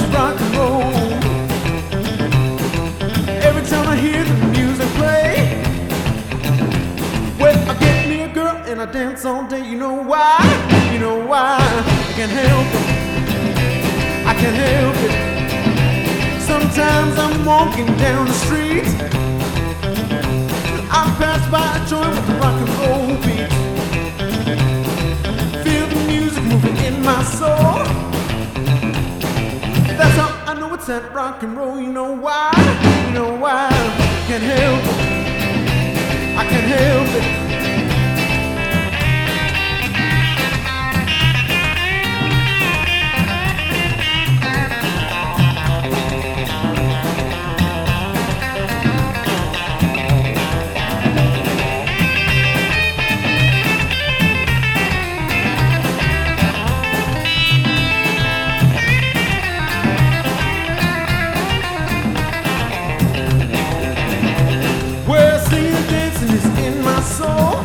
rock and roll. Every time I hear the music play, well, I get me a girl and I dance all day. You know why? You know why? I can't help it. I can't help it. Sometimes I'm walking down the street, I pass by a joint with the rock and roll beat. Feel the music moving in my soul. That's how I know it's that rock and roll. You know why? You know why? I can't help it. I can't help it. Soul.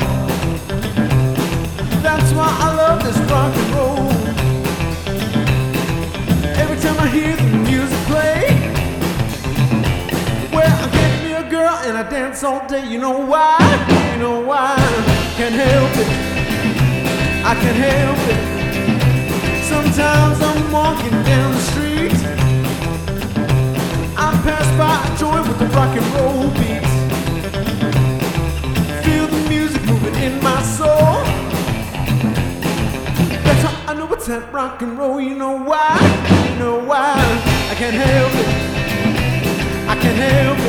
That's why I love this rock and roll. Every time I hear the music play, well, I get me a girl and I dance all day. You know why? You know why? Can't help it. I can't help it. Sometimes I'm walking down the street, I pass by a joint with the rock and roll beat. In my soul, that's how I know it's that rock and roll. You know why? You know why? I can't help it. I can't help it.